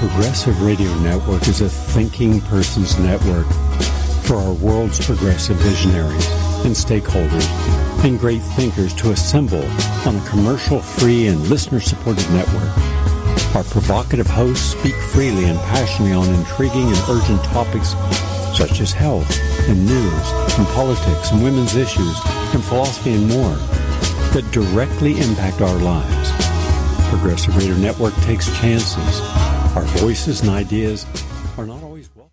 Progressive Radio Network is a thinking person's network for our world's progressive visionaries and stakeholders and great thinkers to assemble on a commercial-free and listener-supported network. Our provocative hosts speak freely and passionately on intriguing and urgent topics such as health and news and politics and women's issues and philosophy and more that directly impact our lives. Progressive Radio Network takes chances. Our voices and ideas are not always welcome.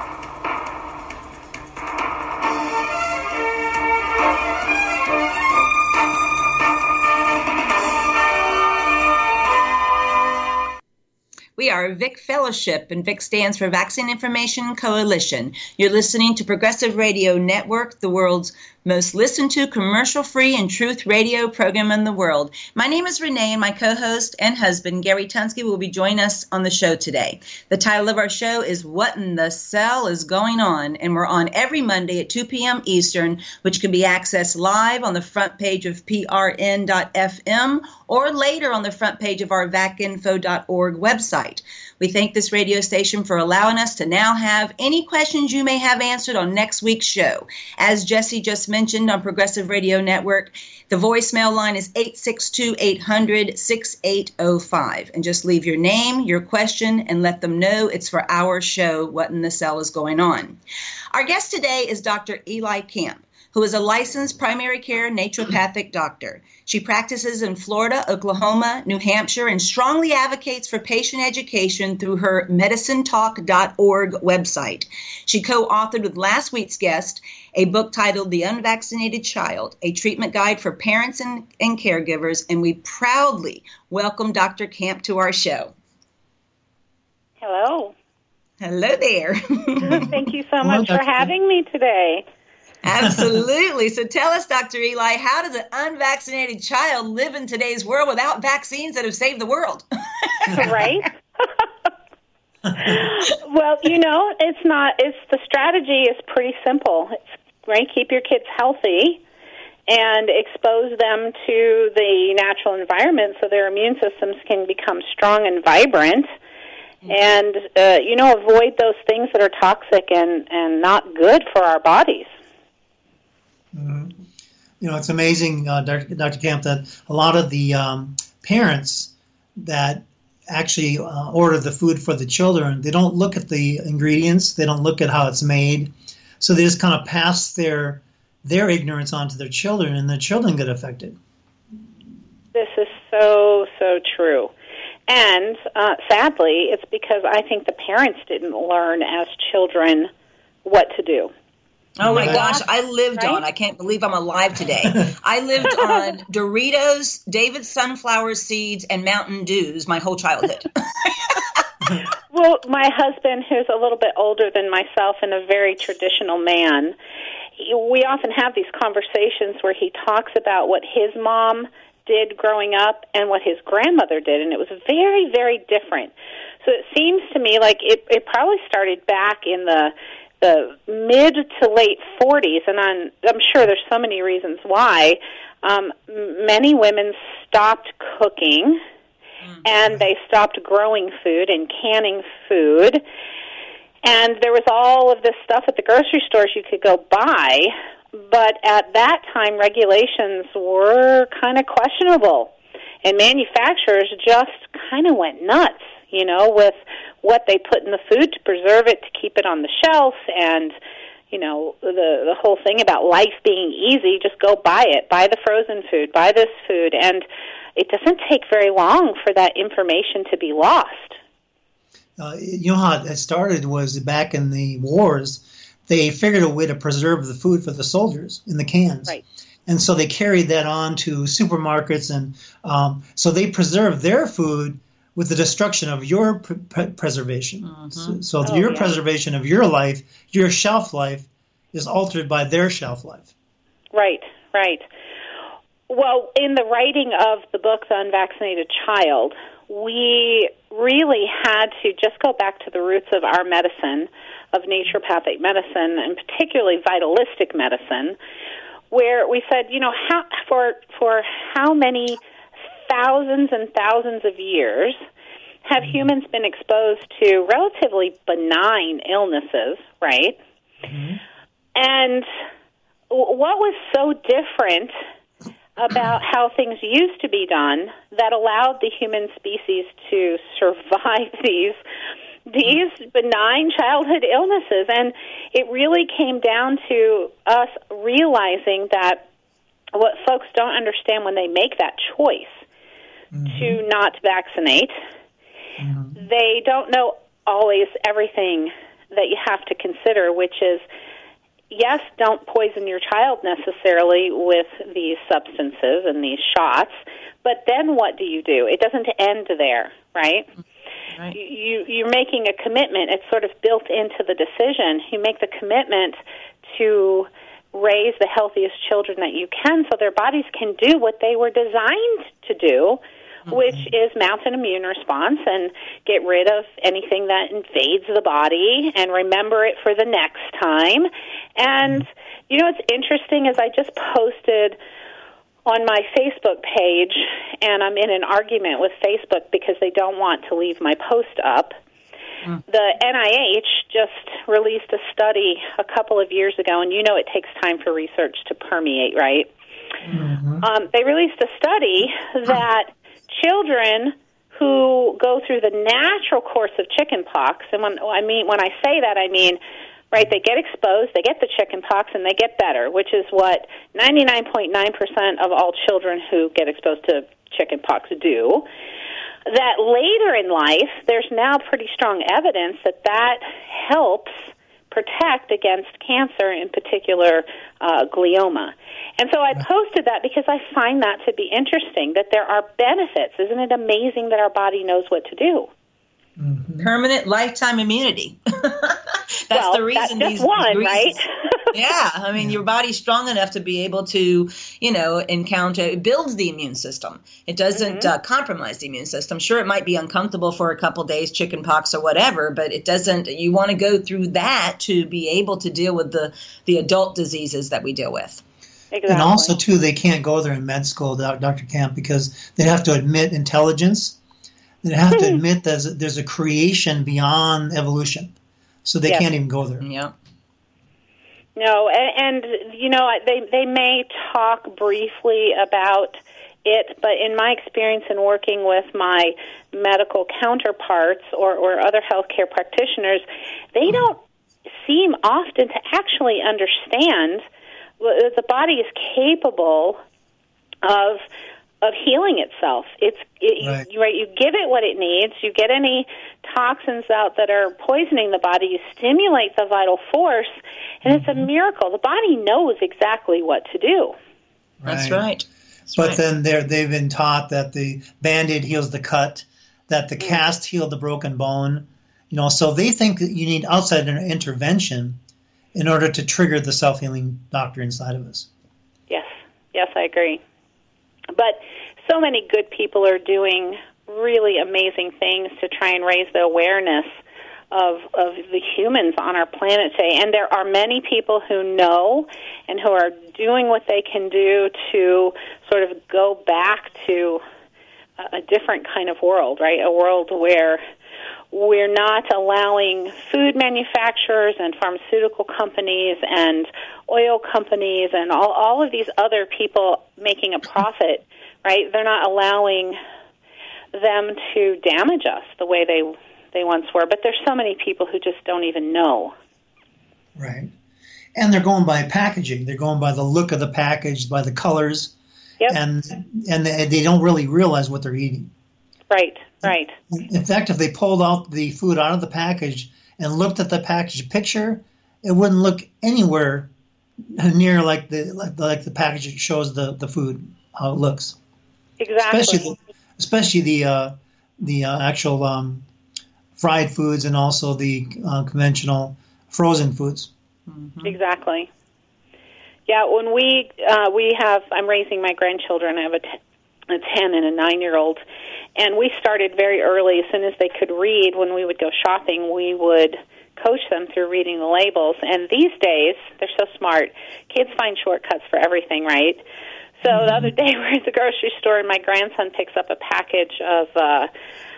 We are VIC Fellowship, and VIC stands for Vaccine Information Coalition. You're listening to Progressive Radio Network, the world's most listened to commercial-free and truth radio program in the world. My name is Renee, and my co-host and husband, Gary Tunsky, will be joining us on the show today. The title of our show is What in the Cell is Going On? And we're on every Monday at 2 p.m. Eastern, which can be accessed live on the front page of prn.fm or later on the front page of our vacinfo.org website. We thank this radio station for allowing us to now have any questions you may have answered on next week's show. As Jesse just mentioned on Progressive Radio Network, the voicemail line is 862-800-6805. And just leave your name, your question, and let them know it's for our show, What in the Cell is Going On. Our guest today is Dr. Eli Camp, who is a licensed primary care naturopathic doctor. She practices in Florida, Oklahoma, New Hampshire, and strongly advocates for patient education through her medicinetalk.org website. She co-authored with last week's guest a book titled The Unvaccinated Child, a treatment guide for parents and caregivers, and we proudly welcome Dr. Camp to our show. Hello. Hello there. Thank you so much for having me today. Absolutely. So tell us, Dr. Eli, how does an unvaccinated child live in today's world without vaccines that have saved the world? Right? Well, the strategy is pretty simple. Right? Keep your kids healthy and expose them to the natural environment so their immune systems can become strong and vibrant. And, avoid those things that are toxic and not good for our bodies. Mm-hmm. It's amazing, Dr. Camp, that a lot of the parents that actually order the food for the children, they don't look at the ingredients, they don't look at how it's made, so they just kind of pass their ignorance onto their children, and the children get affected. This is so true. And sadly, it's because I think the parents didn't learn as children what to do. Oh, my gosh. I lived on, I can't believe I'm alive today. I lived on Doritos, David's sunflower seeds, and Mountain Dews my whole childhood. Well, my husband, who's a little bit older than myself and a very traditional man, we often have these conversations where he talks about what his mom did growing up and what his grandmother did, and it was very, very different. So it seems to me like it probably started back in the mid to late 40s, and I'm sure there's so many reasons why. Many women stopped cooking, and they stopped growing food and canning food, and there was all of this stuff at the grocery stores you could go buy, but at that time regulations were kind of questionable, and manufacturers just kind of went nuts, with what they put in the food to preserve it, to keep it on the shelf, and, the whole thing about life being easy, just go buy it, buy the frozen food, buy this food, and it doesn't take very long for that information to be lost. How it started was back in the wars, they figured a way to preserve the food for the soldiers in the cans. Right. And so they carried that on to supermarkets, and so they preserved their food with the destruction of your preservation. Mm-hmm. So your preservation of your life, your shelf life, is altered by their shelf life. Right. Well, in the writing of the book, The Unvaccinated Child, we really had to just go back to the roots of our medicine, of naturopathic medicine, and particularly vitalistic medicine, where we said, for how many thousands and thousands of years have humans been exposed to relatively benign illnesses, right? Mm-hmm. And what was so different about how things used to be done that allowed the human species to survive these benign childhood illnesses? And it really came down to us realizing that what folks don't understand when they make that choice to not vaccinate, they don't know always everything that you have to consider, which is, yes, don't poison your child necessarily with these substances and these shots, but then what do you do? It doesn't end there, right? Right. You're making a commitment. It's sort of built into the decision. You make the commitment to raise the healthiest children that you can so their bodies can do what they were designed to do, which is mount an immune response and get rid of anything that invades the body and remember it for the next time. And, you know, what's interesting is I just posted on my Facebook page, and I'm in an argument with Facebook because they don't want to leave my post up. The NIH just released a study a couple of years ago, and you know it takes time for research to permeate, right? They released a study that children who go through the natural course of chickenpox, and when I say that, I mean, right, they get exposed, they get the chickenpox, and they get better, which is what 99.9% of all children who get exposed to chickenpox do. That later in life, there's now pretty strong evidence that that helps protect against cancer, in particular glioma. And so I posted that because I find that to be interesting, that there are benefits. Isn't it amazing that our body knows what to do? Permanent lifetime immunity. That's the reason that's just one, right? Yeah, I mean, your body's strong enough to be able to, you know, encounter, it builds the immune system. It doesn't compromise the immune system. Sure, it might be uncomfortable for a couple days, chickenpox or whatever, but it doesn't, you want to go through that to be able to deal with the adult diseases that we deal with. Exactly. And also, too, they can't go there in med school, Dr. Camp, because they have to admit intelligence. They have to admit there's a creation beyond evolution. So they can't even go there. Yeah. No, and you know, they may talk briefly about it, but in my experience in working with my medical counterparts or other healthcare practitioners, they don't seem often to actually understand that the body is capable of healing itself. Right. You give it what it needs. You get any toxins out that are poisoning the body. You stimulate the vital force, and it's a miracle. The body knows exactly what to do. That's right. But then they've been taught that the Band-Aid heals the cut, that the cast healed the broken bone. You know, so they think that you need outside intervention in order to trigger the self-healing doctor inside of us. Yes, I agree. But so many good people are doing really amazing things to try and raise the awareness of the humans on our planet today. And there are many people who know and who are doing what they can do to sort of go back to a different kind of world, right? A world where we're not allowing food manufacturers and pharmaceutical companies and oil companies and all of these other people making a profit, right? They're not allowing them to damage us the way they once were. But there's so many people who just don't even know. Right. And they're going by packaging. They're going by the look of the package, by the colors. Yep. And they don't really realize what they're eating. Right. In fact, if they pulled out the food out of the package and looked at the package picture, it wouldn't look anywhere near like the package that shows the food, how it looks. Exactly. Especially the actual fried foods and also the conventional frozen foods. Exactly. Yeah, when we have, I'm raising my grandchildren. I have a 10 and a 9-year-old. And we started very early. As soon as they could read, when we would go shopping, we would coach them through reading the labels. And these days, they're so smart. Kids find shortcuts for everything, right? So the other day, we're at the grocery store, and my grandson picks up a package of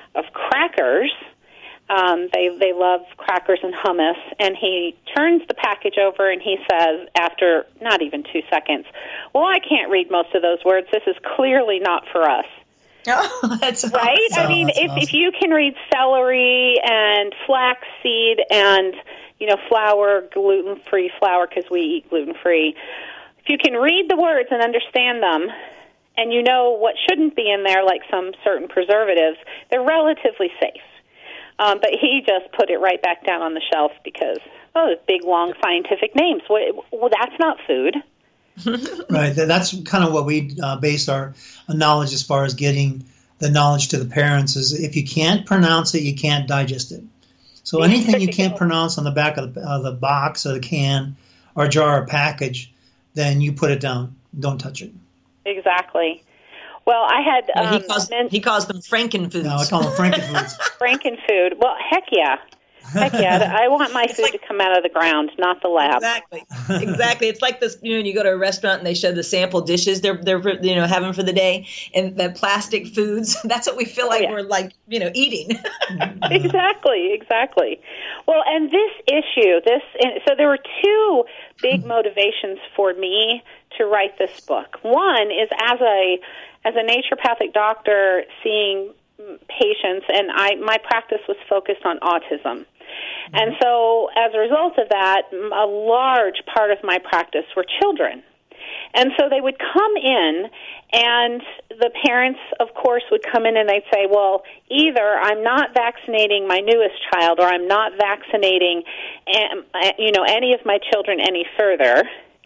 crackers. They love crackers and hummus, and he turns the package over and he says, after not even 2 seconds, "Well, I can't read most of those words. This is clearly not for us." Oh, that's right. Awesome. I mean, if you can read celery and flaxseed and flour, gluten-free flour, because we eat gluten-free. If you can read the words and understand them, and you know what shouldn't be in there, like some certain preservatives, they're relatively safe. But he just put it right back down on the shelf because, big, long scientific names. Well, that's not food. Right. That's kind of what we base our knowledge as far as getting the knowledge to the parents is if you can't pronounce it, you can't digest it. So anything you can't pronounce on the back of the box or the can or jar or package, then you put it down. Don't touch it. Exactly. Well, I had... he calls them Frankenfoods. No, I call them Frankenfoods. Frankenfood. Well, heck yeah. Heck yeah. I want my food to come out of the ground, not the lab. Exactly. It's like this, you go to a restaurant and they show the sample dishes they're having for the day, and the plastic foods. That's what we feel like we're like, eating. Exactly. Well, and this issue, so there were two big motivations for me to write this book. One is as a naturopathic doctor seeing patients, and my practice was focused on autism. And so as a result of that, a large part of my practice were children. And so they would come in, and the parents, of course, would come in and they'd say, well, either I'm not vaccinating my newest child or I'm not vaccinating, any of my children any further.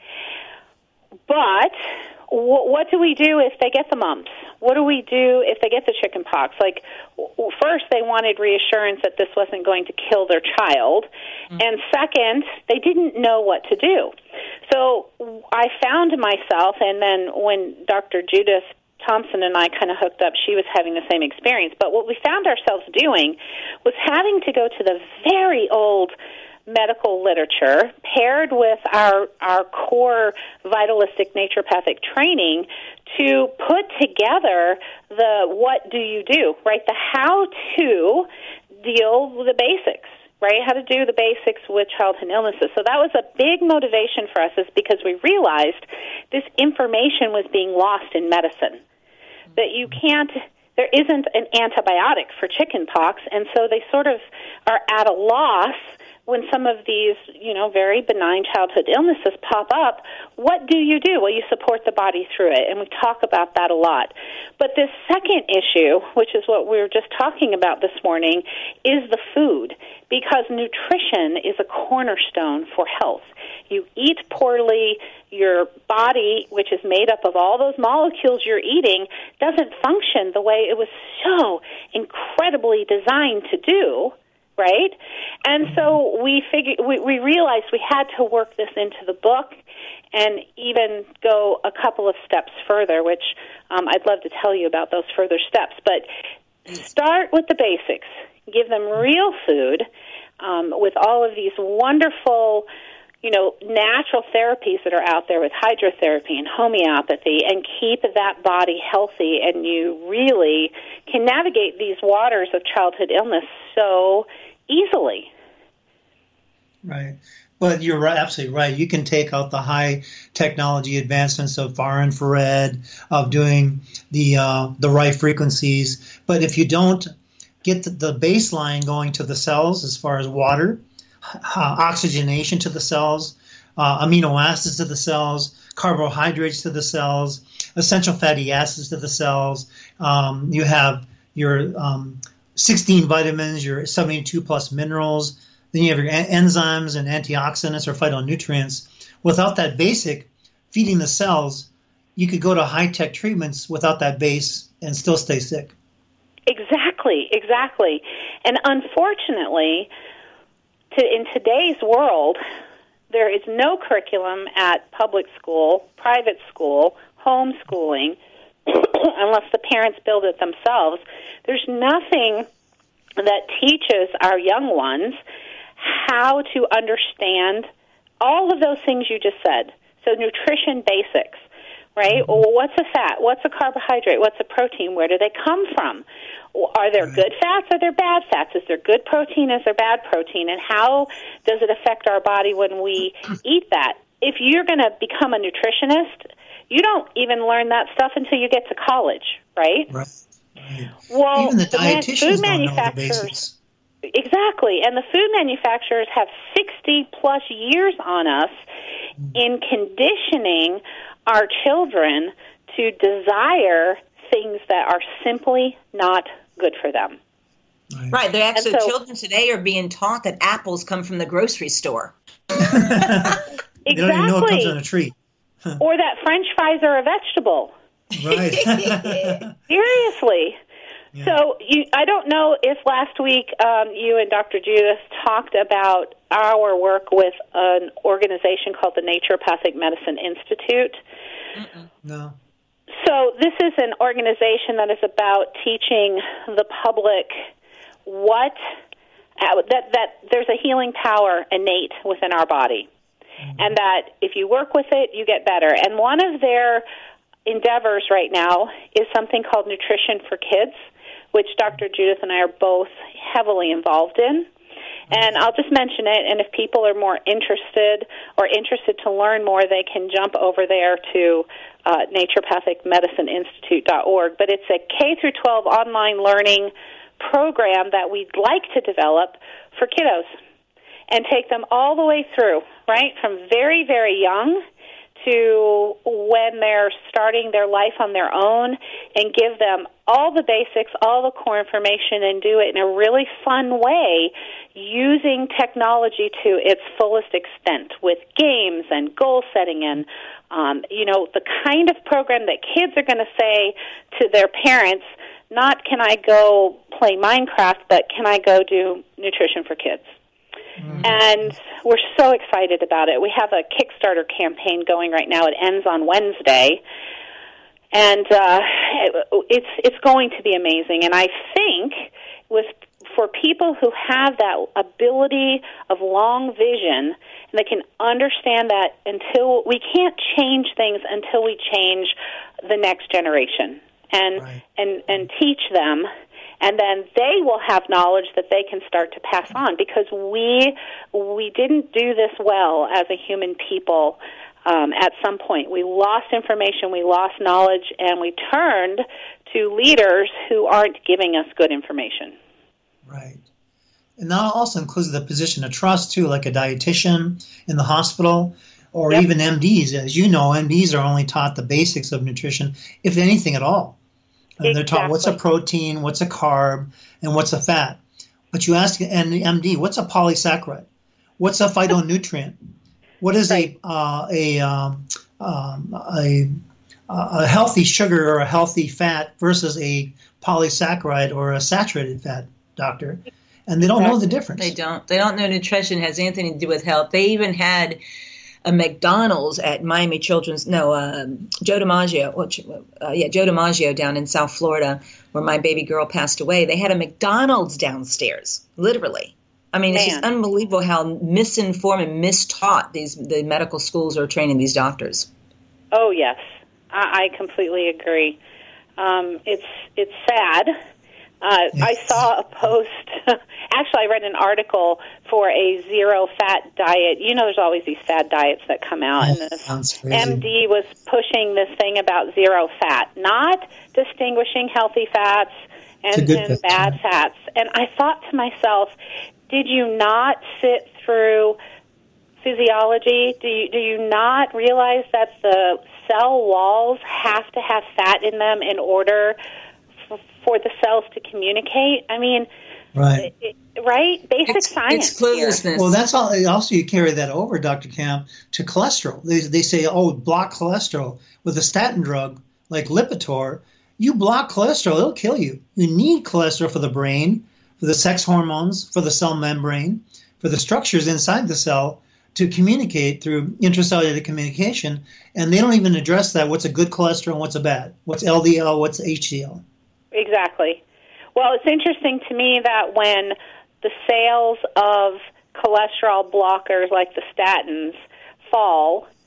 But what do we do if they get the mumps? What do we do if they get the chicken pox? Like, first, they wanted reassurance that this wasn't going to kill their child. Mm-hmm. And second, they didn't know what to do. So I found myself, and then when Dr. Judith Thompson and I kind of hooked up, she was having the same experience. But what we found ourselves doing was having to go to the very old medical literature paired with our core vitalistic naturopathic training to put together the what do you do, right? The how to deal with the basics, right? How to do the basics with childhood illnesses. So that was a big motivation for us, is because we realized this information was being lost in medicine. That there isn't an antibiotic for chicken pox, and so they sort of are at a loss when some of these, very benign childhood illnesses pop up. What do you do? Well, you support the body through it, and we talk about that a lot. But this second issue, which is what we were just talking about this morning, is the food, because nutrition is a cornerstone for health. You eat poorly, your body, which is made up of all those molecules you're eating, doesn't function the way it was so incredibly designed to do. Right? And so we realized we had to work this into the book and even go a couple of steps further, which I'd love to tell you about those further steps. But start with the basics. Give them real food with all of these wonderful, natural therapies that are out there with hydrotherapy and homeopathy, and keep that body healthy, and you really can navigate these waters of childhood illness so easily. Right. But you're absolutely right. You can take out the high technology advancements of far infrared, of doing the right frequencies. But if you don't get the baseline going to the cells as far as water, oxygenation to the cells, amino acids to the cells, carbohydrates to the cells, essential fatty acids to the cells, you have your 16 vitamins, your 72 plus minerals, then you have your enzymes and antioxidants or phytonutrients. Without that basic feeding the cells, you could go to high-tech treatments without that base and still stay sick. Exactly. And unfortunately, in today's world, there is no curriculum at public school, private school, homeschooling, unless the parents build it themselves. There's nothing that teaches our young ones how to understand all of those things you just said. So nutrition basics. right? Mm-hmm. Well, what's a fat? What's a carbohydrate? What's a protein? Where do they come from? Are there good fats? Are there bad fats? Is there good protein? Is there bad protein? And how does it affect our body when we eat that? If you're going to become a nutritionist, you don't even learn that stuff until you get to college, right? Right. Well, even the dietitians food don't know the manufacturers, basics. exactly, and the food manufacturers have 60-plus years on us in conditioning our children to desire things that are simply not good for them. Right. They're actually, children today are being taught that apples come from the grocery store. Exactly. They don't even know it comes on a tree. Or that French fries are a vegetable. Right. Seriously. Yeah. So I don't know if last week you and Dr. Judith talked about our work with an organization called the Naturopathic Medicine Institute. No. So this is an organization that is about teaching the public that there's a healing power innate within our body, and that if you work with it, you get better. And one of their endeavors right now is something called Nutrition for Kids, which Dr. Judith and I are both heavily involved in. And I'll just mention it, and if people are more interested to learn more, they can jump over there to naturopathicmedicineinstitute.org. But it's a K-12 online learning program that we'd like to develop for kiddos and take them all the way through, right, from very, very young to when they're starting their life on their own, and give them all the basics, all the core information, and do it in a really fun way using technology to its fullest extent with games and goal setting and, the kind of program that kids are going to say to their parents, not can I go play Minecraft, but can I go do Nutrition for Kids? And we're so excited about it. We have a Kickstarter campaign going right now. It ends on Wednesday. And it's going to be amazing. And I think for people who have that ability of long vision, and they can understand that until we can't change things until we change the next generation and teach them. And then they will have knowledge that they can start to pass on, because we didn't do this well as a human people. At some point, we lost information, we lost knowledge, and we turned to leaders who aren't giving us good information. Right. And that also includes the position of trust, too, like a dietitian in the hospital, or even MDs. As you know, MDs are only taught the basics of nutrition, if anything at all. And they're taught what's a protein, what's a carb, and what's a fat. But you ask an MD, what's a polysaccharide? What's a phytonutrient? What is a healthy sugar or a healthy fat versus a polysaccharide or a saturated fat, doctor? And they don't know the difference. They don't. They don't know nutrition has anything to do with health. They even had a McDonald's at Miami Joe DiMaggio. Joe DiMaggio down in South Florida, where my baby girl passed away. They had a McDonald's downstairs, literally. I mean, it's just unbelievable how misinformed and mistaught the medical schools are training these doctors. Oh yes, I completely agree. It's sad. I saw a post. Actually, I read an article for a zero-fat diet. You know, there's always these fad diets that come out, and this MD was pushing this thing about zero fat, not distinguishing healthy fats and bad fats. And I thought to myself, did you not sit through physiology? Do you not realize that the cell walls have to have fat in them in order for the cells to communicate? I mean, right? Basic science. It's cluelessness. Well, that's all. Also, you carry that over, Dr. Camp, to cholesterol. They say, block cholesterol with a statin drug like Lipitor. You block cholesterol, it'll kill you. You need cholesterol for the brain, for the sex hormones, for the cell membrane, for the structures inside the cell to communicate through intracellular communication. And they don't even address that. What's a good cholesterol and what's a bad? What's LDL? What's HDL? Exactly. Well, it's interesting to me that when the sales of cholesterol blockers like the statins fall,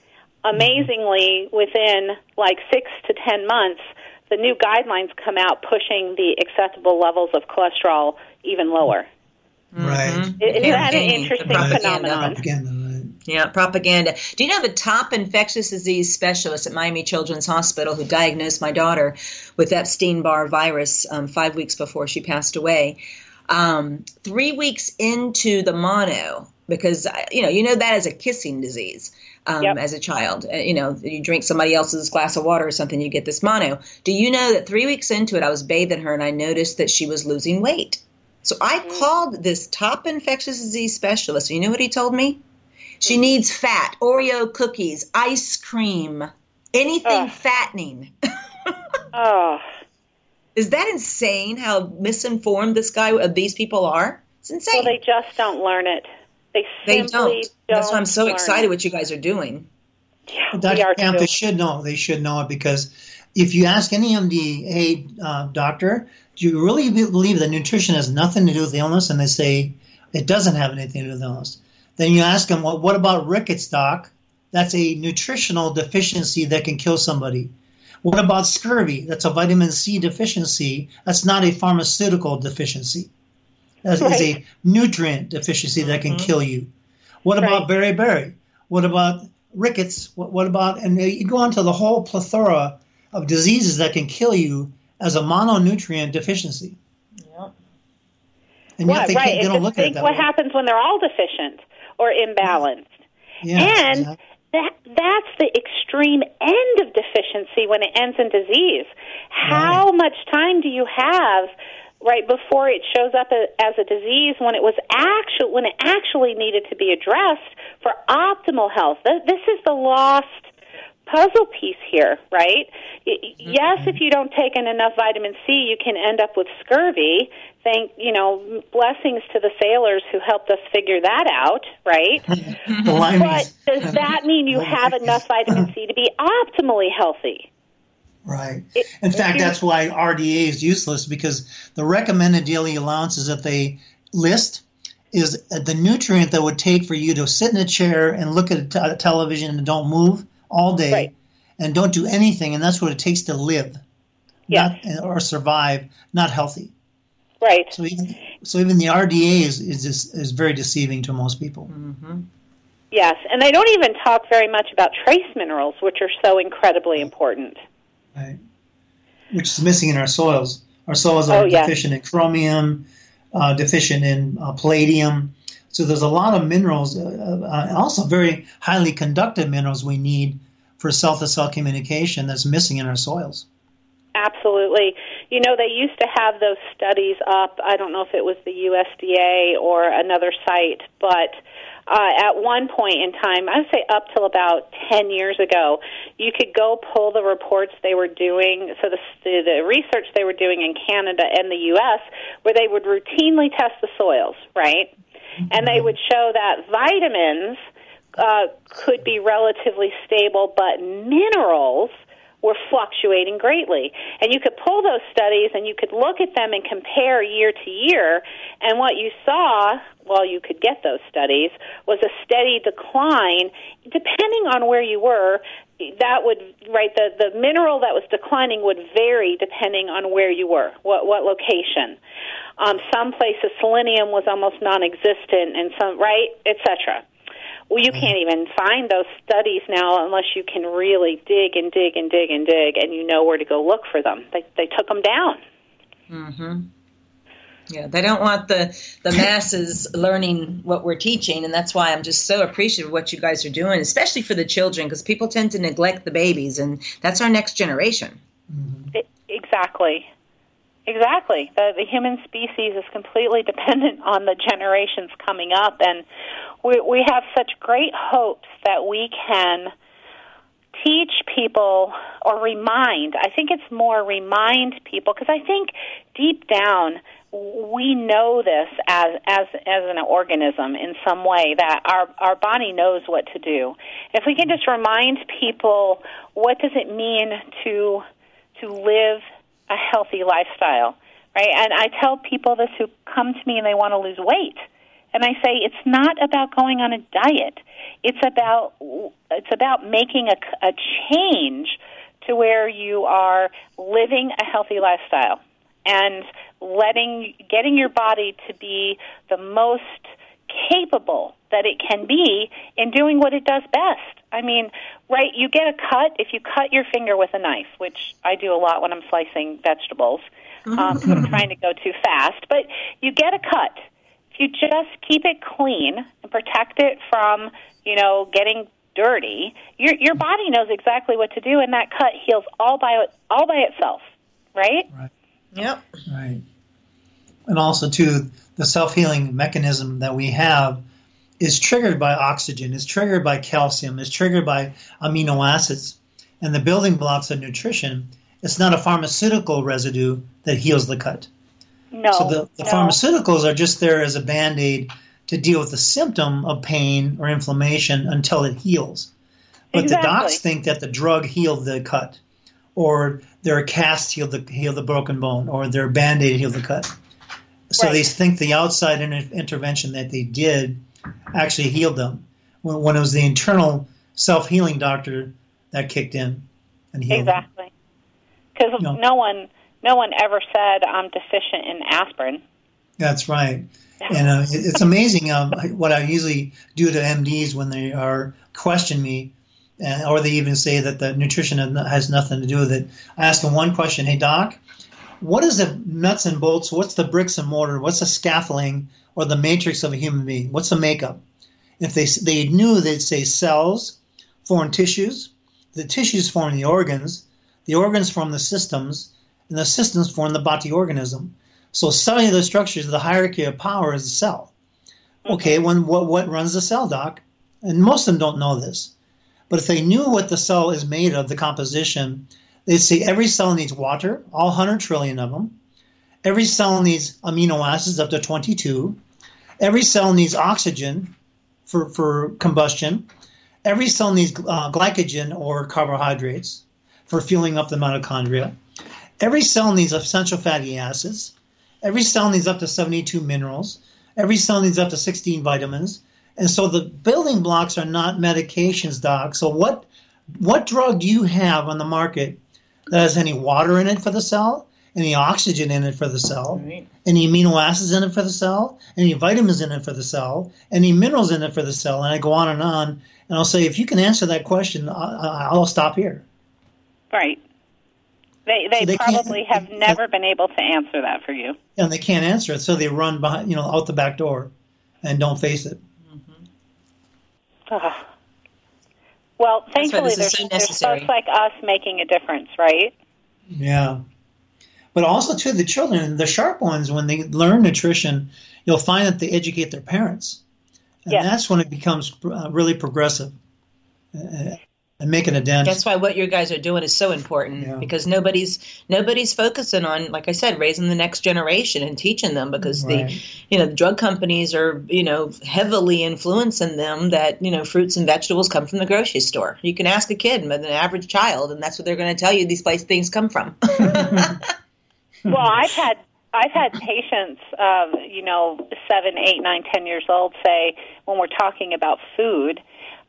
Amazingly, within like 6 to 10 months, the new guidelines come out pushing the acceptable levels of cholesterol even lower. Right. Isn't that an interesting phenomenon? Propaganda, right. Yeah, propaganda. Do you know the top infectious disease specialist at Miami Children's Hospital who diagnosed my daughter with Epstein-Barr virus 5 weeks before she passed away? 3 weeks into the mono, because, you know that as a kissing disease as a child. You drink somebody else's glass of water or something, you get this mono. Do you know that 3 weeks into it, I was bathing her and I noticed that she was losing weight? So I called this top infectious disease specialist. You know what he told me? She needs fat, Oreo cookies, ice cream, anything fattening. Is that insane how misinformed these people are? It's insane. Well, they just don't learn it. They simply don't. That's why I'm so excited what you guys are doing. Yeah, Dr. Camp, they should know. They should know it, because if you ask any MD, hey, doctor, do you really believe that nutrition has nothing to do with the illness? And they say it doesn't have anything to do with the illness. Then you ask them, well, what about rickets, doc? That's a nutritional deficiency that can kill somebody. What about scurvy? That's a vitamin C deficiency. That's not a pharmaceutical deficiency. That is a nutrient deficiency that can kill you. What about beriberi? What about rickets? What about, and you go on to the whole plethora of diseases that can kill you as a mononutrient deficiency. Yep. And yet they don't look at it that way. What happens when they're all deficient or imbalanced? Yeah, and exactly. that's the extreme end of deficiency when it ends in disease. How much time do you have right before it shows up as a disease when it actually needed to be addressed for optimal health? This is the lost puzzle piece here, right? Yes, if you don't take in enough vitamin C, you can end up with scurvy. Blessings to the sailors who helped us figure that out, right? But does that mean you have enough vitamin C to be optimally healthy? Right. In fact, that's why RDA is useless, because the recommended daily allowances that they list is the nutrient that would take for you to sit in a chair and look at a television and don't move all day and don't do anything, and that's what it takes to live or survive, not healthy. Right. So even the RDA is very deceiving to most people. Mm-hmm. Yes, and they don't even talk very much about trace minerals, which are so incredibly important. Right. Which is missing in our soils. Our soils are deficient in chromium, deficient in palladium. So there's a lot of minerals, also very highly conductive minerals we need for cell-to-cell communication that's missing in our soils. Absolutely. They used to have those studies up. I don't know if it was the USDA or another site, but at one point in time, I would say up till about 10 years ago, you could go pull the reports they were doing, so the research they were doing in Canada and the U.S., where they would routinely test the soils, right? And they would show that vitamins could be relatively stable, but minerals were fluctuating greatly. And you could pull those studies and you could look at them and compare year to year, and what you saw, while you could get those studies, was a steady decline depending on where you were. That would, the mineral that was declining would vary depending on where you were, what location. Some places selenium was almost non-existent, and some, etc. Well, you can't even find those studies now unless you can really dig and dig and dig and dig, and you know where to go look for them. They took them down. Mm-hmm. Yeah, they don't want the masses learning what we're teaching, and that's why I'm just so appreciative of what you guys are doing, especially for the children, because people tend to neglect the babies, and that's our next generation. Mm-hmm. Exactly. The human species is completely dependent on the generations coming up, and we have such great hopes that we can teach people or remind. I think it's more remind people, because I think deep down we know this as an organism in some way, that our body knows what to do. If we can just remind people, what does it mean to live a healthy lifestyle, right? And I tell people this who come to me and they want to lose weight. And I say it's not about going on a diet. It's about making a change to where you are living a healthy lifestyle and getting your body to be the most capable that it can be in doing what it does best. I mean, right, you get a cut if you cut your finger with a knife, which I do a lot when I'm slicing vegetables because I'm trying to go too fast. But you get a cut. If you just keep it clean and protect it from, getting dirty, your body knows exactly what to do, and that cut heals all by itself, right? Right. Yep. Right. And also, too, the self-healing mechanism that we have is triggered by oxygen, is triggered by calcium, is triggered by amino acids. And the building blocks of nutrition, it's not a pharmaceutical residue that heals the cut. No. So the pharmaceuticals are just there as a Band-Aid to deal with the symptom of pain or inflammation until it heals. But Exactly. the docs think that the drug healed the cut, or their cast healed the broken bone, or their Band-Aid healed the cut. So they think the outside intervention that they did actually healed them, when it was the internal self-healing doctor that kicked in and healed Exactly. Because no one ever said I'm deficient in aspirin. That's right. And it's amazing what I usually do to MDs when they question me, or they even say that the nutrition has nothing to do with it. I ask them one question: Hey, doc, what is the nuts and bolts? What's the bricks and mortar? What's the scaffolding or the matrix of a human being? What's the makeup? If they knew, they'd say cells form tissues. The tissues form the organs form the systems, and the systems form the body organism. So cellular structures, the hierarchy of power is the cell. Okay, what runs the cell, doc? And most of them don't know this. But if they knew what the cell is made of, the composition, they'd say every cell needs water, all 100 trillion of them. Every cell needs amino acids, up to 22. Every cell needs oxygen for combustion. Every cell needs glycogen or carbohydrates for fueling up the mitochondria. Every cell needs essential fatty acids. Every cell needs up to 72 minerals. Every cell needs up to 16 vitamins. And so the building blocks are not medications, doc. So what drug do you have on the market that has any water in it for the cell, any oxygen in it for the cell, any amino acids in it for the cell, any vitamins in it for the cell, any minerals in it for the cell? And I go on, and I'll say, if you can answer that question, I'll stop here. Right. They probably have never been able to answer that for you. And they can't answer it, so they run behind, out the back door and don't face it. Mm-hmm. Well, thankfully, there's folks like us making a difference, right? Yeah. But also, too, the children, the sharp ones, when they learn nutrition, you'll find that they educate their parents. And that's when it becomes really progressive. And making a dent. That's why what you guys are doing is so important, because nobody's focusing on, like I said, raising the next generation and teaching them, because the drug companies are, heavily influencing them that, fruits and vegetables come from the grocery store. You can ask a kid, an average child, and that's what they're going to tell you these things come from. Well, I've had patients of, 7, 8, 9, 10 years old say, when we're talking about food,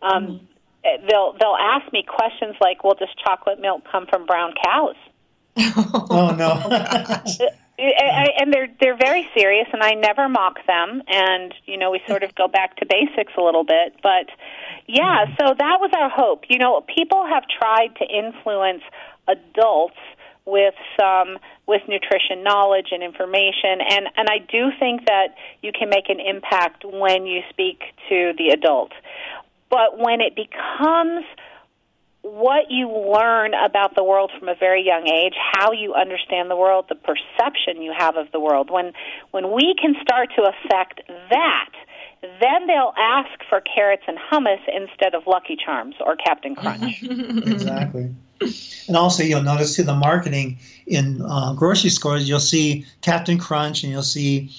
they'll ask me questions like, well, does chocolate milk come from brown cows? Oh, no. And they're very serious, and I never mock them, and, we sort of go back to basics a little bit. But, so that was our hope. People have tried to influence adults with nutrition knowledge and information, and I do think that you can make an impact when you speak to the adult. But when it becomes what you learn about the world from a very young age, how you understand the world, the perception you have of the world, when we can start to affect that, then they'll ask for carrots and hummus instead of Lucky Charms or Captain Crunch. Exactly. And also, you'll notice too, the marketing in grocery stores, you'll see Captain Crunch, and you'll see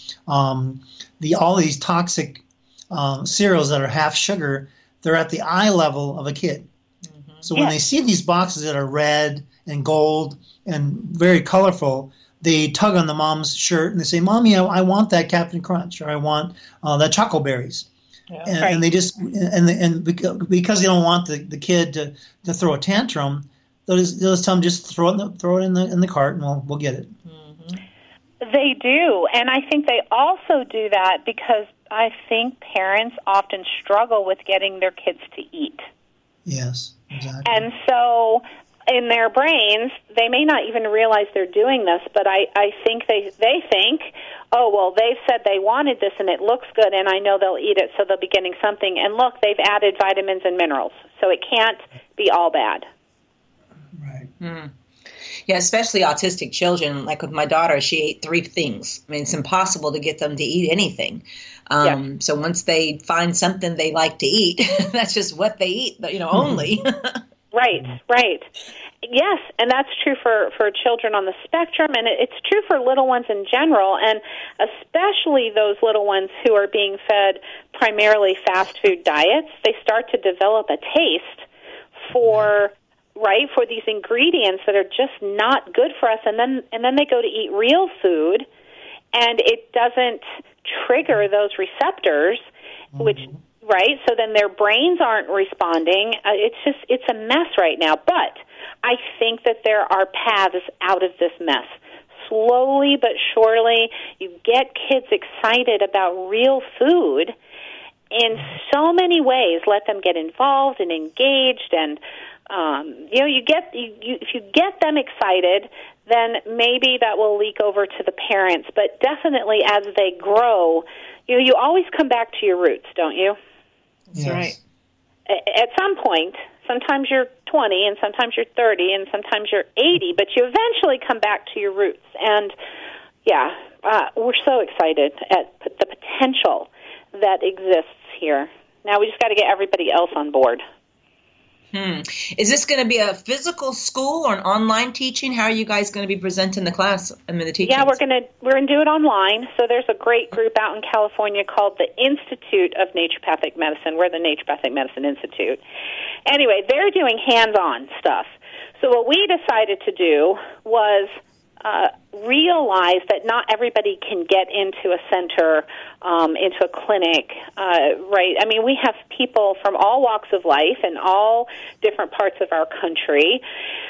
all these toxic cereals that are half sugar. They're at the eye level of a kid. Mm-hmm. So when they see these boxes that are red and gold and very colorful, they tug on the mom's shirt and they say, "Mommy, I want that Captain Crunch, or I want that Choco Berries." Yeah, and they just and because they don't want the kid to throw a tantrum, they'll just tell them, just throw it in the cart and we'll get it. Mm-hmm. They do, and I think they also do that because I think parents often struggle with getting their kids to eat. Yes, exactly. And so in their brains, they may not even realize they're doing this, but I think they think, oh, well, they've said they wanted this and it looks good and I know they'll eat it, so they'll be getting something. And look, they've added vitamins and minerals, so it can't be all bad. Right. Mm. Yeah, especially autistic children. Like with my daughter, she ate 3 things. I mean, it's impossible to get them to eat anything. So once they find something they like to eat, that's just what they eat, only. Right. Yes, and that's true for children on the spectrum, and it's true for little ones in general, and especially those little ones who are being fed primarily fast food diets. They start to develop a taste for these ingredients that are just not good for us, and then they go to eat real food, and it doesn't trigger those receptors, which so then their brains aren't responding. It's a mess right now, but I think that there are paths out of this mess. Slowly but surely, you get kids excited about real food in so many ways. Let them get involved and engaged, and if you get them excited, then maybe that will leak over to the parents. But definitely, as they grow, you always come back to your roots, don't you? That's right. At some point, sometimes you're 20, and sometimes you're 30, and sometimes you're 80, but you eventually come back to your roots. And, we're so excited at the potential that exists here. Now we just got to get everybody else on board. Is this going to be a physical school or an online teaching? How are you guys going to be presenting the class? The teachings? Yeah, we're going to do it online. So there's a great group out in California called the Institute of Naturopathic Medicine. We're the Naturopathic Medicine Institute. Anyway, they're doing hands-on stuff. So what we decided to do was realize that not everybody can get into a center, into a clinic, right? I mean, we have people from all walks of life and all different parts of our country.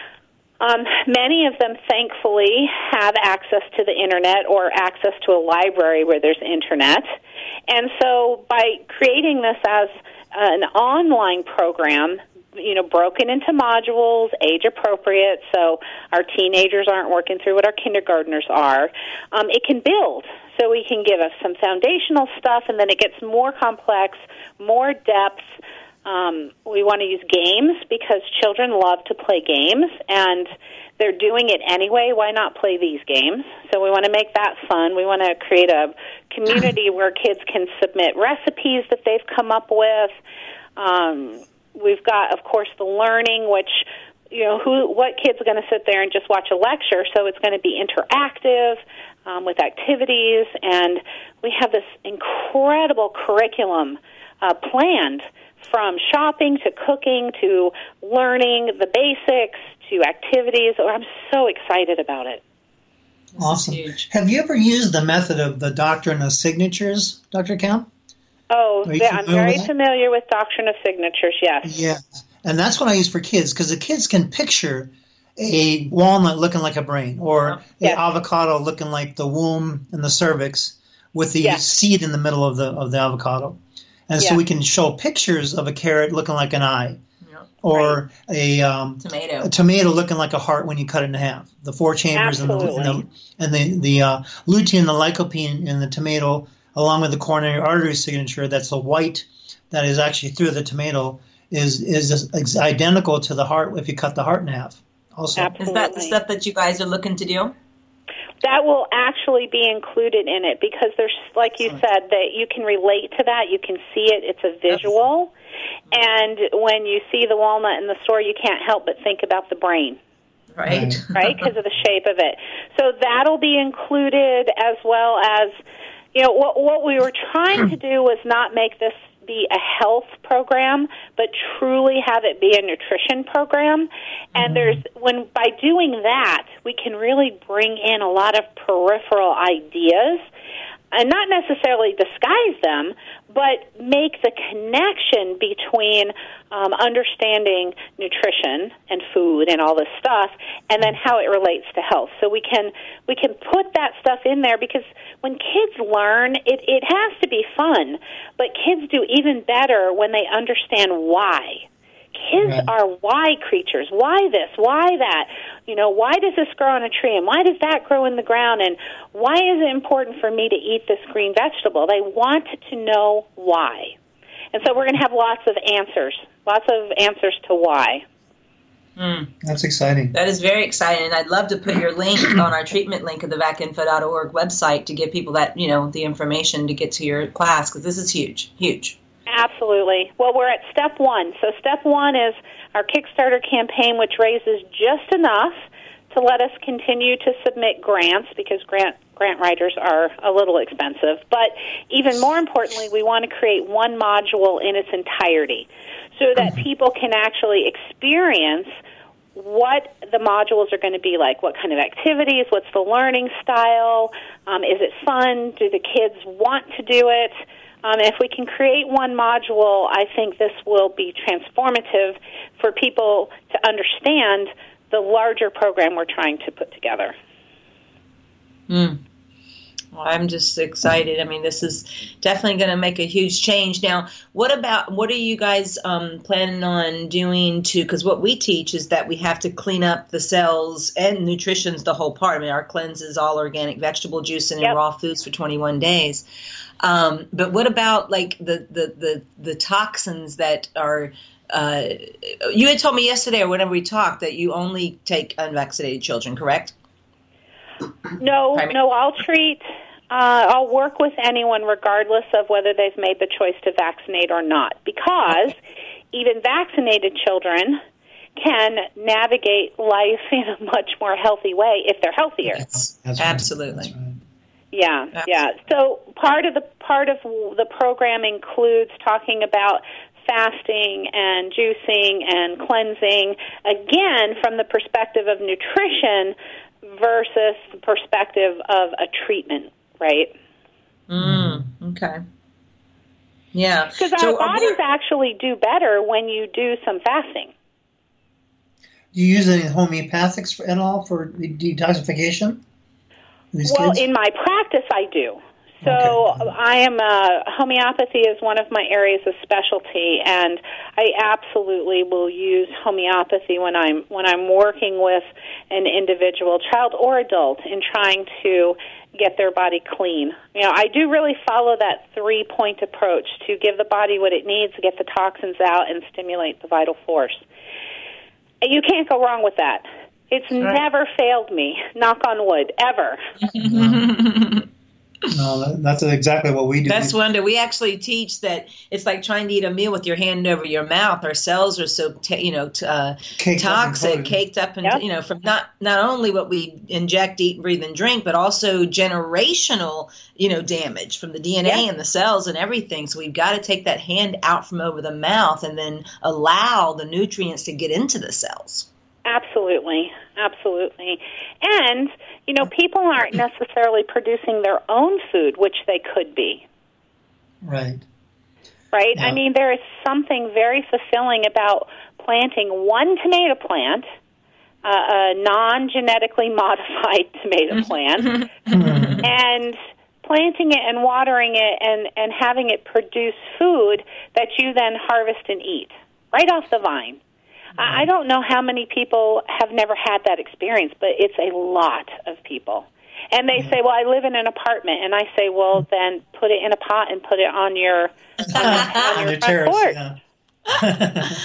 Many of them, thankfully, have access to the Internet or access to a library where there's Internet. And so by creating this as an online program, broken into modules, age appropriate, so our teenagers aren't working through what our kindergartners are. It can build, so we can give us some foundational stuff, and then it gets more complex, more depth. We want to use games because children love to play games, and they're doing it anyway. Why not play these games? So we want to make that fun. We want to create a community where kids can submit recipes that they've come up with. We've got, of course, the learning, which, what kid's going to sit there and just watch a lecture? So it's going to be interactive with activities, and we have this incredible curriculum planned, from shopping to cooking to learning the basics to activities. I'm so excited about it. Awesome. Have you ever used the method of the doctrine of signatures, Dr. Kemp? Oh, I'm very familiar with doctrine of signatures, yes. Yes, and that's what I use for kids, because the kids can picture a walnut looking like a brain, or an avocado looking like the womb and the cervix with the seed in the middle of the avocado. And so we can show pictures of a carrot looking like an eye, or a tomato looking like a heart when you cut it in half. The 4 chambers and the lutein and the lycopene in the tomato, along with the coronary artery signature, that's the white that is actually through the tomato, is identical to the heart if you cut the heart in half. Also, is that the stuff that you guys are looking to do? That will actually be included in it, because there's, like you said, that you can relate to that. You can see it. It's a visual. And when you see the walnut in the store, you can't help but think about the brain. Right. Right, because of the shape of it. So that'll be included, as well as, what we were trying to do was not make this be a health program, but truly have it be a nutrition program. And by doing that, we can really bring in a lot of peripheral ideas and not necessarily disguise them, but make the connection between understanding nutrition and food and all this stuff, and then how it relates to health. So we can put that stuff in there, because when kids learn, it has to be fun, but kids do even better when they understand why. Kids are why creatures. Why this? Why that? Why does this grow on a tree? And why does that grow in the ground? And why is it important for me to eat this green vegetable? They want to know why. And so we're going to have lots of answers to why. That's exciting. That is very exciting. And I'd love to put your link on our treatment link at the VACinfo.org website to give people that, the information to get to your class, because this is huge, huge. Absolutely. Well, we're at step 1. So step 1 is our Kickstarter campaign, which raises just enough to let us continue to submit grants, because grant writers are a little expensive. But even more importantly, we want to create one module in its entirety so that people can actually experience what the modules are going to be like, what kind of activities, what's the learning style, is it fun, do the kids want to do it? If we can create one module, I think this will be transformative for people to understand the larger program we're trying to put together. Well, I'm just excited. I mean, this is definitely going to make a huge change. Now, what are you guys planning on doing because what we teach is that we have to clean up the cells, and nutrition's the whole part. I mean, our cleanse is all organic vegetable juice and raw foods for 21 days. But what about like the toxins that are, you had told me yesterday or whenever we talked that you only take unvaccinated children, correct? No, I'll work with anyone regardless of whether they've made the choice to vaccinate or not, because even vaccinated children can navigate life in a much more healthy way if they're healthier. That's absolutely. That's right. Yeah. So part of the program includes talking about fasting and juicing and cleansing, again, from the perspective of nutrition versus the perspective of a treatment, right? Okay. Yeah. Because our bodies actually do better when you do some fasting. Do you use any homeopathics at all for detoxification? Well, in my practice, I do. So I am homeopathy is one of my areas of specialty, and I absolutely will use homeopathy when I'm working with an individual, child or adult, in trying to get their body clean. I do really follow that 3-point approach to give the body what it needs, get the toxins out, and stimulate the vital force. You can't go wrong with that. It's never failed me, knock on wood, ever. No, that's exactly what we do. That's wonderful. We actually teach that it's like trying to eat a meal with your hand over your mouth. Our cells are so toxic, caked up, and from not only what we inject, eat, breathe, and drink, but also generational damage from the DNA and the cells and everything. So we've got to take that hand out from over the mouth and then allow the nutrients to get into the cells. Absolutely. And, people aren't necessarily producing their own food, which they could be. Right? Yeah. I mean, there is something very fulfilling about planting one tomato plant, a non-genetically modified tomato plant, and planting it and watering it and having it produce food that you then harvest and eat right off the vine. I don't know how many people have never had that experience, but it's a lot of people. And they say, well, I live in an apartment. And I say, well, then put it in a pot and put it on your front terrace, porch. Yeah.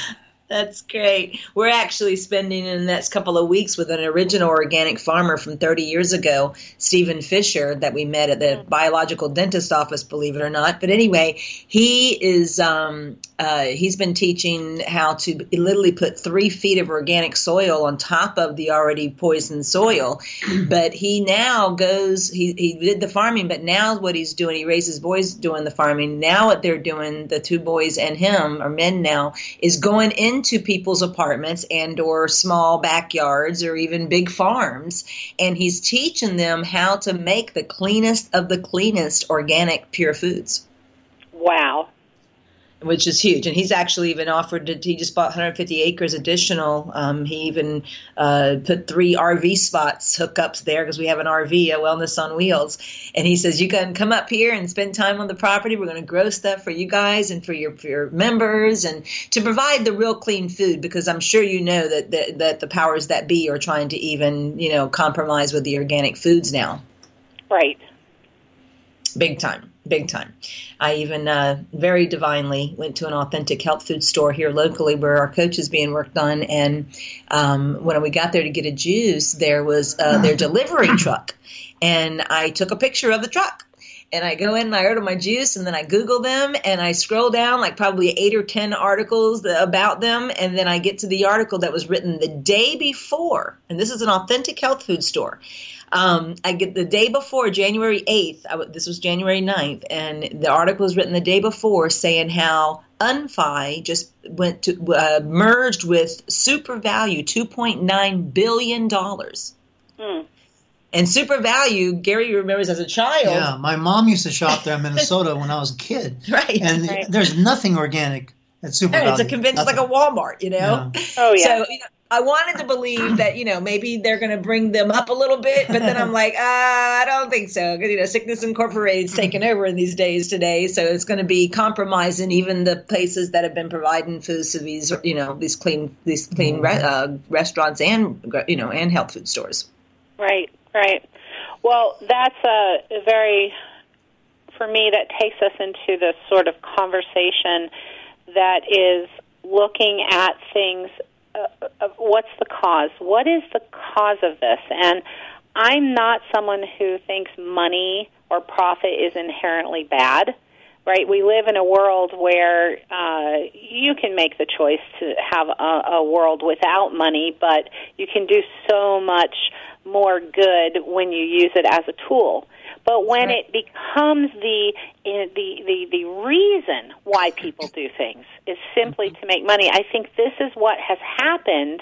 That's great. We're actually spending in the next couple of weeks with an original organic farmer from 30 years ago, Stephen Fisher, that we met at the biological dentist office, believe it or not. But anyway, he is he's been teaching how to literally put 3 feet of organic soil on top of the already poisoned soil. But he now goes, he did the farming, but now what he's doing, he raises boys doing the farming. Now what they're doing, the 2 boys and him, are men now, is going into people's apartments and or small backyards or even big farms, and he's teaching them how to make the cleanest of the cleanest organic pure foods. Wow. Which is huge. And he's actually even offered to, he just bought 150 acres additional. He even put 3 RV spots, hookups there, because we have an RV, a Wellness on Wheels. And he says, you can come up here and spend time on the property. We're going to grow stuff for you guys and for your members, and to provide the real clean food, because I'm sure you know that the powers that be are trying to even, compromise with the organic foods now. Right. Big time. Big time. I even very divinely went to an authentic health food store here locally where our coach is being worked on. And when we got there to get a juice, there was their delivery truck. And I took a picture of the truck. And I go in and I order my juice, and then I Google them, and I scroll down like probably 8 or 10 articles about them. And then I get to the article that was written the day before. And this is an authentic health food store. I get the day before, January 8th, this was January 9th, and the article was written the day before saying how Unfi just went to merged with SuperValu, $2.9 billion. And SuperValu, Gary remembers as a child. Yeah, my mom used to shop there in Minnesota when I was a kid. Right. And there's nothing organic at SuperValu. It's like a Walmart, Yeah. Oh, yeah. So, I wanted to believe that, maybe they're going to bring them up a little bit, but then I'm like, I don't think so. Because, Sickness Incorporated's taken over in these days today, so it's going to be compromising even the places that have been providing foods to these, these clean restaurants and, and health food stores. Right, right. Well, that's for me, that takes us into this sort of conversation that is looking at things. What's the cause? What is the cause of this? And I'm not someone who thinks money or profit is inherently bad, right? We live in a world where you can make the choice to have a world without money, but you can do so much more good when you use it as a tool. But when it becomes the reason why people do things is simply to make money, I think this is what has happened.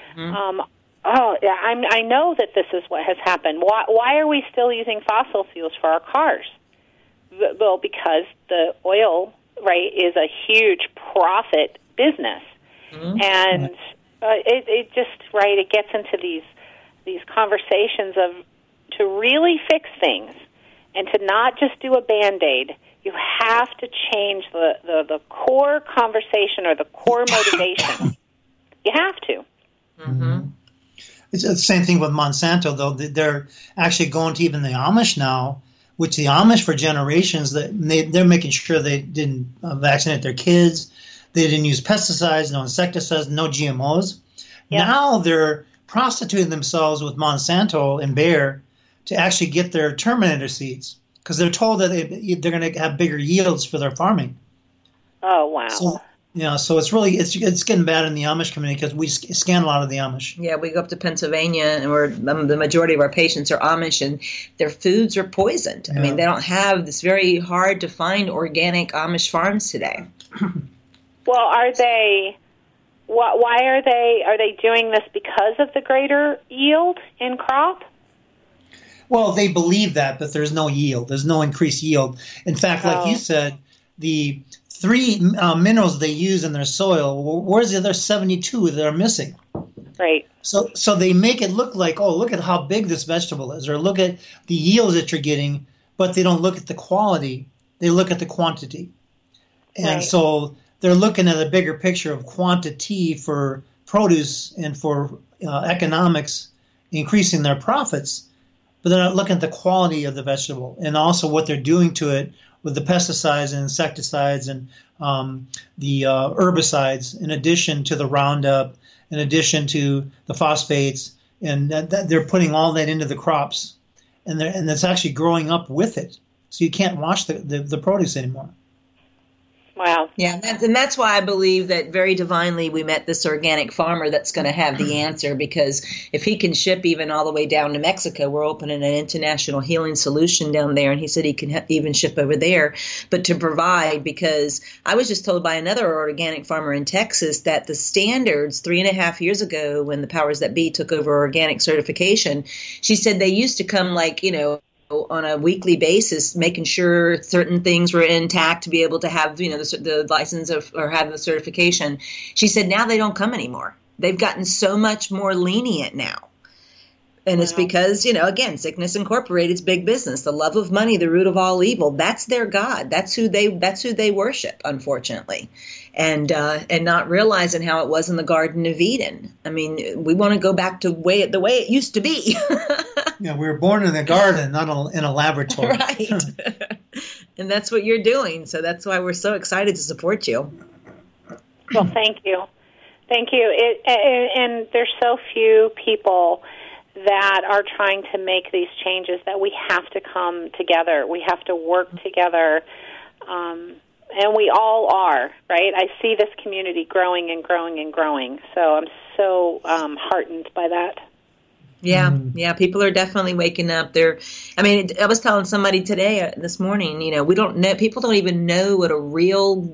I know that this is what has happened. Why are we still using fossil fuels for our cars? Well, because the oil, is a huge profit business, and it gets into these conversations of to really fix things. And to not just do a Band-Aid, you have to change the core conversation or the core motivation. You have to. Mm-hmm. It's the same thing with Monsanto, though. They're actually going to even the Amish now, which the Amish for generations, they're making sure they didn't vaccinate their kids. They didn't use pesticides, no insecticides, no GMOs. Yeah. Now they're prostituting themselves with Monsanto and Bayer to actually get their Terminator seeds, because they're told that they're going to have bigger yields for their farming. Oh, wow. So it's really it's getting bad in the Amish community, because we scan a lot of the Amish. Yeah, we go up to Pennsylvania, and the majority of our patients are Amish, and their foods are poisoned. Yeah. I mean, they don't have this very hard to find organic Amish farms today. Well, are they? Why are they doing this because of the greater yield in crop? Well, they believe that, but there's no yield. There's no increased yield. In fact, like you said, the 3 minerals they use in their soil, where's the other 72 that are missing? Right. So they make it look like, look at how big this vegetable is, or look at the yields that you're getting, but they don't look at the quality. They look at the quantity. And so they're looking at a bigger picture of quantity for produce and for economics, increasing their profits. but they're not looking at the quality of the vegetable and also what they're doing to it with the pesticides and insecticides and the herbicides, in addition to the Roundup, in addition to the phosphates, and they're putting all that into the crops, and it's actually growing up with it. So you can't wash the produce anymore. Wow. Yeah, and that's why I believe that very divinely we met this organic farmer that's going to have the answer, because if he can ship even all the way down to Mexico, we're opening an international healing solution down there, and he said he can even ship over there, but to provide, because I was just told by another organic farmer in Texas that the standards 3.5 years ago when the powers that be took over organic certification, she said they used to come on a weekly basis, making sure certain things were intact to be able to have, the license or have the certification. She said now they don't come anymore. They've gotten so much more lenient now. And it's because, again, Sickness Incorporated is big business. The love of money, the root of all evil. That's their God. That's who they worship, unfortunately. And not realizing how it was in the Garden of Eden. I mean, we want to go back to the way it used to be. Yeah, we were born in the garden, not in a laboratory. Right. And that's what you're doing. So that's why we're so excited to support you. Well, thank you. Thank you. And there's so few people that are trying to make these changes that we have to come together. We have to work together. And we all are, right? I see this community growing and growing and growing. So I'm so heartened by that. Yeah, people are definitely waking up. I was telling somebody this morning, we don't know, people don't even know what a real,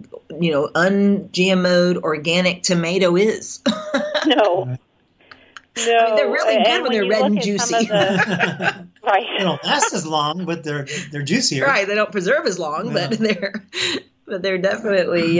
un-GMO'd organic tomato is. No. No, they're really good when they're red and juicy. Right. They don't last as long, but they're juicier. Right. They don't preserve as long, but they're definitely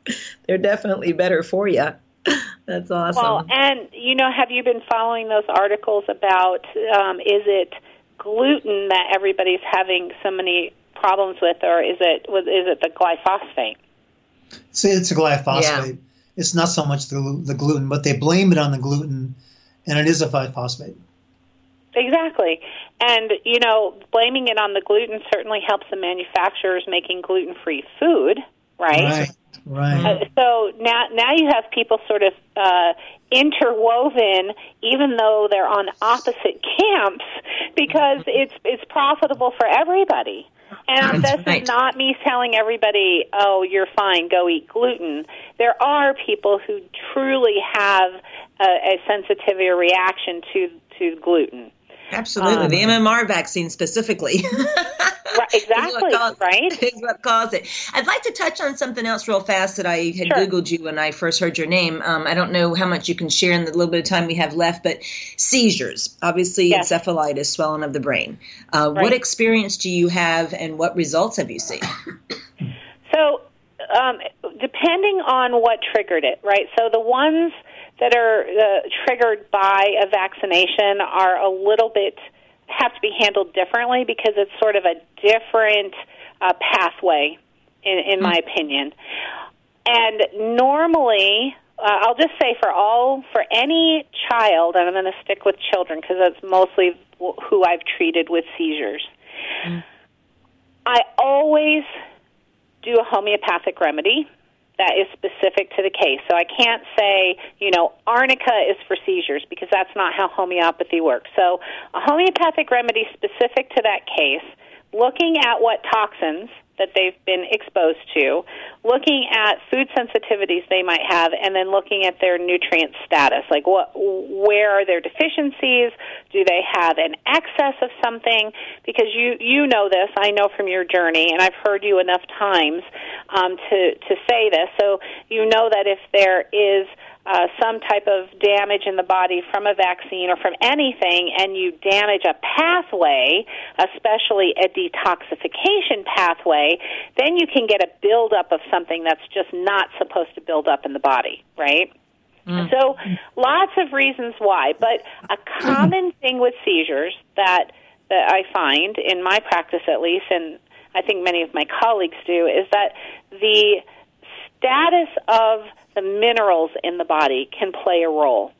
better for you. That's awesome. Well, and have you been following those articles about is it gluten that everybody's having so many problems with, or is it the glyphosate? See, it's a glyphosate. Yeah. It's not so much the gluten, but they blame it on the gluten, and it is a glyphosate. Exactly. And, blaming it on the gluten certainly helps the manufacturers making gluten-free food, right? Right. So now you have people sort of interwoven, even though they're on opposite camps, because it's profitable for everybody. And this is not me telling everybody, oh, you're fine, go eat gluten. There are people who truly have a sensitivity or reaction to gluten. Absolutely. The MMR vaccine specifically. Right, exactly, right? Is what caused it. I'd like to touch on something else real fast that I had Googled you when I first heard your name. I don't know how much you can share in the little bit of time we have left, but seizures, obviously encephalitis, swelling of the brain. What experience do you have and what results have you seen? So depending on what triggered it, right? So the ones that are triggered by a vaccination are a little bit have to be handled differently because it's sort of a different pathway, in my opinion. And normally, I'll just say for any child, and I'm going to stick with children because that's mostly who I've treated with seizures, I always do a homeopathic remedy that is specific to the case. So I can't say, arnica is for seizures because that's not how homeopathy works. So a homeopathic remedy specific to that case, looking at what toxins that they've been exposed to, looking at food sensitivities they might have, and then looking at their nutrient status. Like where are their deficiencies? Do they have an excess of something? Because you know this, I know from your journey, and I've heard you enough times to say this. So you know that if there is some type of damage in the body from a vaccine or from anything, and you damage a pathway, especially a detoxification pathway, then you can get a buildup of something that's just not supposed to build up in the body, right? So lots of reasons why, but a common thing with seizures that I find, in my practice at least, and I think many of my colleagues do, is that the status of the minerals in the body can play a role.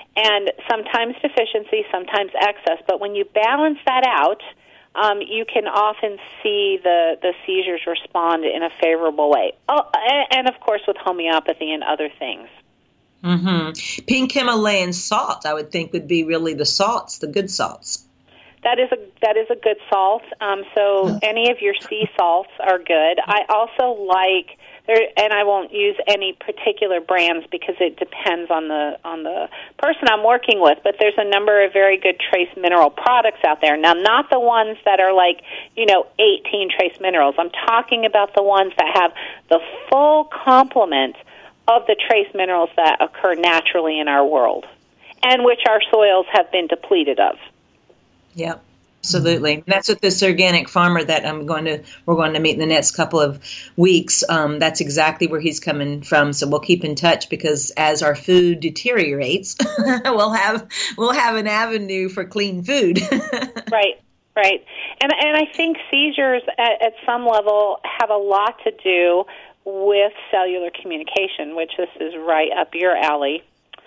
and sometimes deficiency, sometimes excess. But when you balance that out, you can often see the seizures respond in a favorable way. Oh, and of course with homeopathy and other things. Mm-hmm. Pink Himalayan salt, I would think, would be really the salts, the good salts. That is a good salt. So any of your sea salts are good. I also like, and I won't use any particular brands because it depends on the person I'm working with, but there's a number of very good trace mineral products out there. Now, not the ones that are like, 18 trace minerals. I'm talking about the ones that have the full complement of the trace minerals that occur naturally in our world and which our soils have been depleted of. Yeah, absolutely. That's what this organic farmer that we're going to meet in the next couple of weeks. That's exactly where he's coming from. So we'll keep in touch because as our food deteriorates, we'll have an avenue for clean food. Right. And I think seizures at some level have a lot to do with cellular communication, which this is right up your alley,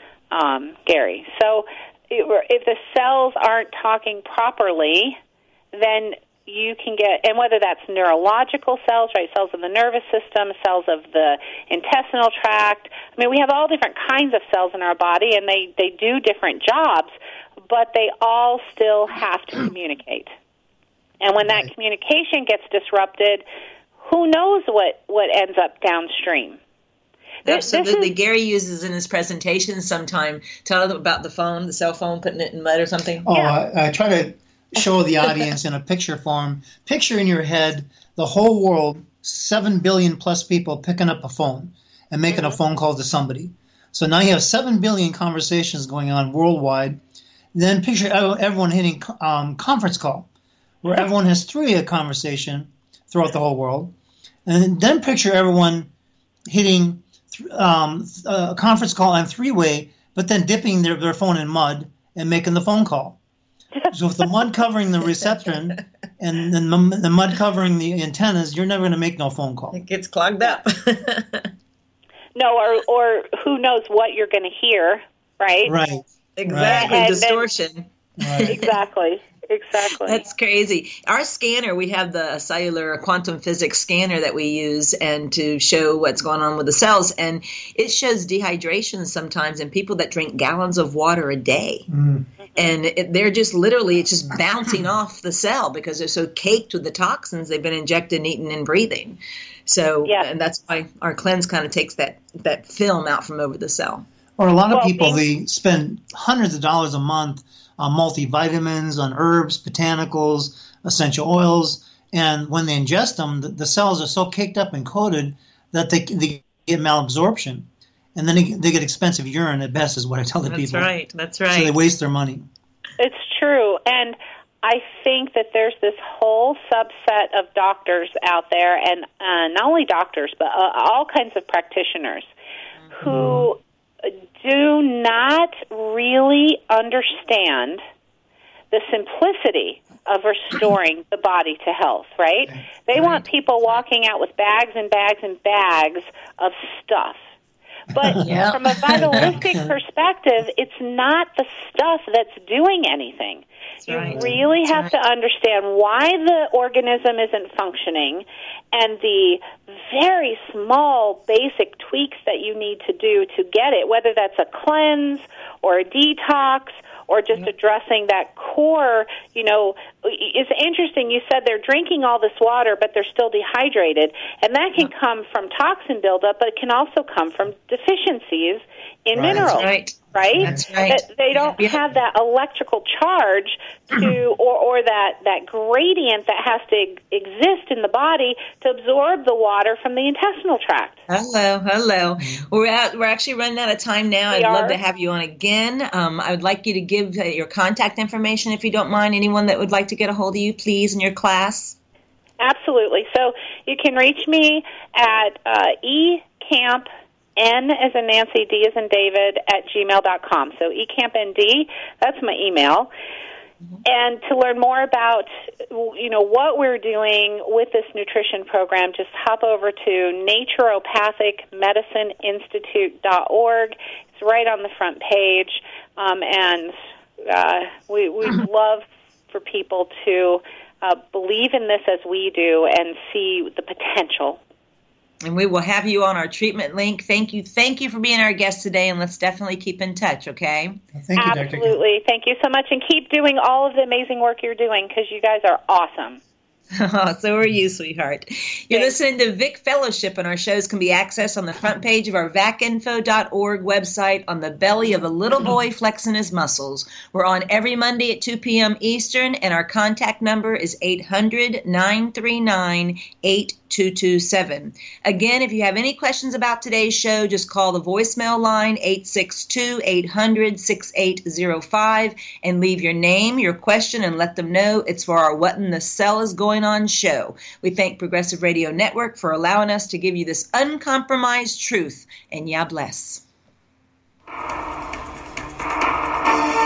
Gary. So if the cells aren't talking properly, then you can get, and whether that's neurological cells, right, cells of the nervous system, cells of the intestinal tract. I mean, we have all different kinds of cells in our body, and they do different jobs, but they all still have to communicate. And when that communication gets disrupted, who knows what ends up downstream? Absolutely. Gary uses in his presentation sometime. Tell them about the cell phone, putting it in mud or something. Oh, yeah. I try to show the audience in a picture form. Picture in your head the whole world, 7 billion plus people picking up a phone and making a phone call to somebody. So now you have 7 billion conversations going on worldwide. Then picture everyone hitting conference call, where everyone has 3 a conversation throughout the whole world. And then picture everyone hitting a conference call on 3-way, but then dipping their phone in mud and making the phone call. So with the mud covering the reception and then the mud covering the antennas, you're never going to make no phone call. It gets clogged up. No, or who knows what you're going to hear, right? Right. Exactly. Right. Distortion. Right. Exactly. That's crazy. Our scanner, we have the cellular quantum physics scanner that we use and to show what's going on with the cells. And it shows dehydration sometimes in people that drink gallons of water a day. Mm. And they're just literally, it's just bouncing off the cell because they're so caked with the toxins they've been injected, eaten, and breathing. So, and that's why our cleanse kind of takes that film out from over the cell. Or a lot of people, they spend hundreds of dollars a month on multivitamins, on herbs, botanicals, essential oils, and when they ingest them, the cells are so caked up and coated that they get malabsorption, and then they get expensive urine at best, is what I tell the people. That's right. So they waste their money. It's true, and I think that there's this whole subset of doctors out there, and not only doctors, but all kinds of practitioners who do not really understand the simplicity of restoring the body to health, right? They want people walking out with bags and bags and bags of stuff. But from a vitalistic perspective, it's not the stuff that's doing anything. You really have to understand why the organism isn't functioning and the very small basic tweaks that you need to do to get it, whether that's a cleanse or a detox or just addressing that core. It's interesting. You said they're drinking all this water, but they're still dehydrated. And that can come from toxin buildup, but it can also come from deficiencies in minerals. Right? That's right. They don't have that electrical charge to, or that gradient that has to exist in the body to absorb the water from the intestinal tract. Hello. We're actually running out of time now. I'd love to have you on again. I would like you to give your contact information, if you don't mind. Anyone that would like to get a hold of you, please, in your class. Absolutely. So you can reach me at eCamp. N as in Nancy, D as in David, @gmail.com. So eCampND, that's my email. And to learn more about, what we're doing with this nutrition program, just hop over to naturopathicmedicineinstitute.org. It's right on the front page, and we love for people to believe in this as we do and see the potential. And we will have you on our treatment link. Thank you for being our guest today, and let's definitely keep in touch, okay? Thank you, Dr. Absolutely. Thank you so much, and keep doing all of the amazing work you're doing, because you guys are awesome. So are you, sweetheart. You're listening to Vic Fellowship, and our shows can be accessed on the front page of our vacinfo.org website on the belly of a little boy flexing his muscles. We're on every Monday at 2 p.m. Eastern, and our contact number is 800-939-8227. Again, if you have any questions about today's show, just call the voicemail line 862-800-6805 and leave your name, your question, and let them know it's for our What in the Cell is Going On show. We thank Progressive Radio Network for allowing us to give you this uncompromised truth, and ya bless.